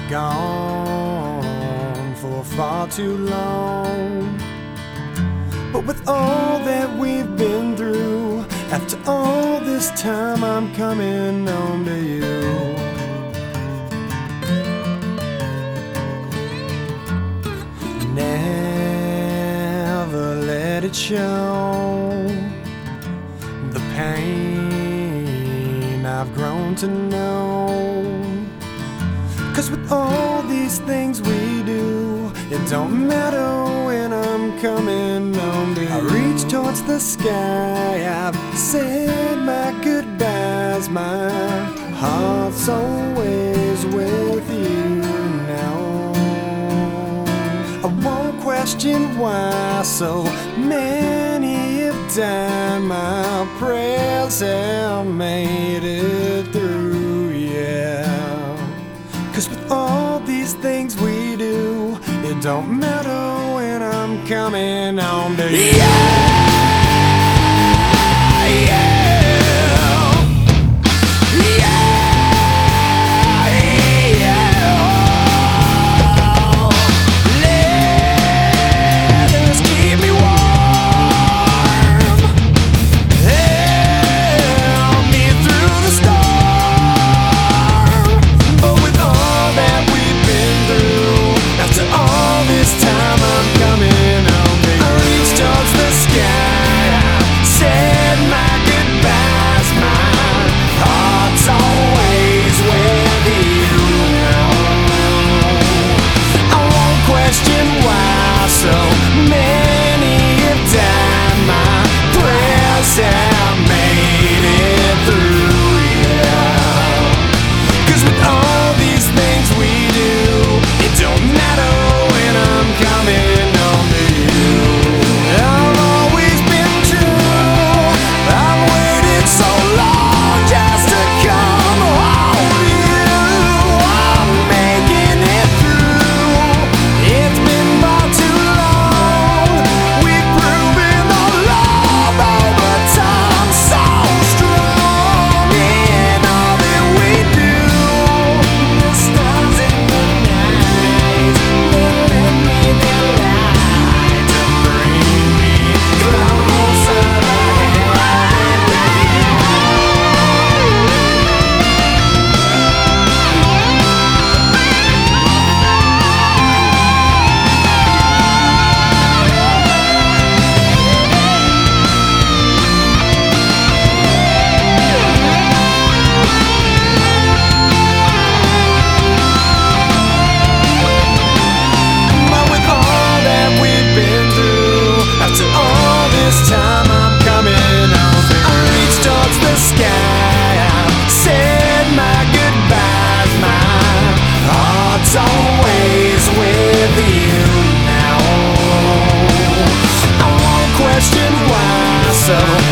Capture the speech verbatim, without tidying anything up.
gone for far too long. But with all that we've been through, after all this time, I'm coming home to you. Never let it show the pain I've grown to know. 'Cause with all these things we do, it don't matter when I'm coming home to you. I reach towards the sky, I've said my goodbyes, my heart's always with you now. I won't question why so many have died, my prayers have made it through, yeah. 'Cause with all these things we do, it don't matter when I'm coming home to you. Yeah! So